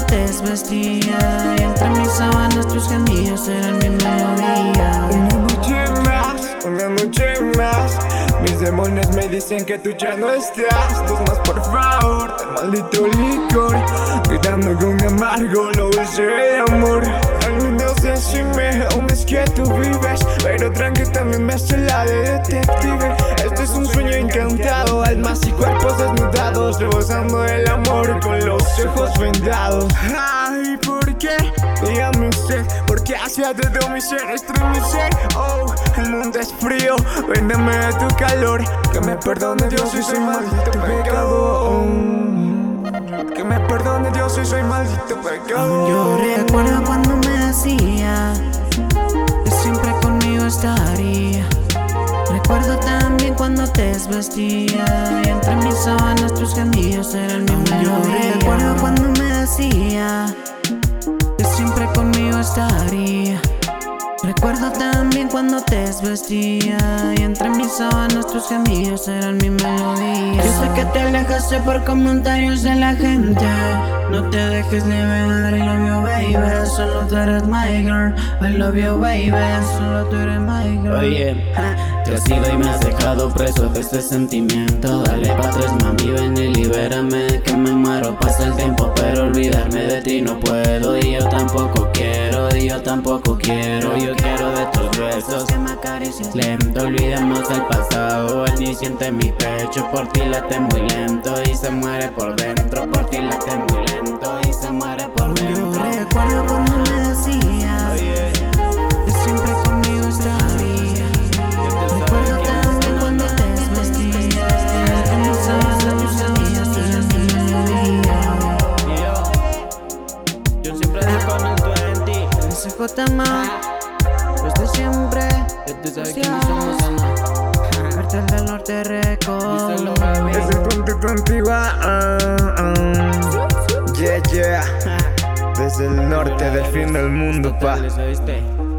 te desvestía, y entre mis sábanas tus gemidos eran mi melodía. Una noche más, mis demonios me dicen que tú ya no estás. Dos más por favor, del maldito licor, gritando con mi amargo lo dulce de amor. Al menos decime dónde es que tú vives, pero tranqui también me hace la de detective. Este es un sueño encantado, almas y cuerpos desnudados, rebosando el amor con los ojos vendados. Ay, ¿por qué? Dígame usted, porque hacia todo mi ser estremecer. Oh, el mundo es frío, véndeme de tu calor. Que me perdone Dios si soy maldito pecador. Que me perdone Dios si soy maldito pecador. Yo recuerdo cuando me decía que siempre conmigo estaría. Recuerdo también cuando te desvestía, y entre mis sábanas tus gemidos eran mi melodía. Yo recuerdo cuando me decía que siempre conmigo estaría. Recuerdo también cuando te desvestía, y entre mis sábanas tus gemidos eran mi melodía. Yo sé que te alejaste por comentarios de la gente. No te dejes liberar, I love you baby. Solo tú eres my girl, I love you baby. Solo tú eres my girl. Oye, te has ido y me has dejado preso de este sentimiento. Dale pa' atrás mami, ven y libérame, que me muero, pasa el tiempo pero olvidarme de ti no puedo. Y yo tampoco quiero, y yo tampoco quiero. Yo quiero de tus besos que me acaricias lento, olvidemos el pasado. Él ni siente mi pecho, por ti late muy lento y se muere por dentro. Por ti late muy lento y se muere por dentro. Yo recuerdo cuando me decías que siempre conmigo estaría. Recuerdo también cuando te desvestías, que mis sábanas tus gemidos eran mi melodía. Yo siempre dejo con el 20. SJ más, desde siempre. Tú sabes que no somos Ana. Cartel del Norte Record. Díselo, baby. Ese punto contigo, yeah, yeah. Desde el norte del fin del mundo, pa. ¿Oíste?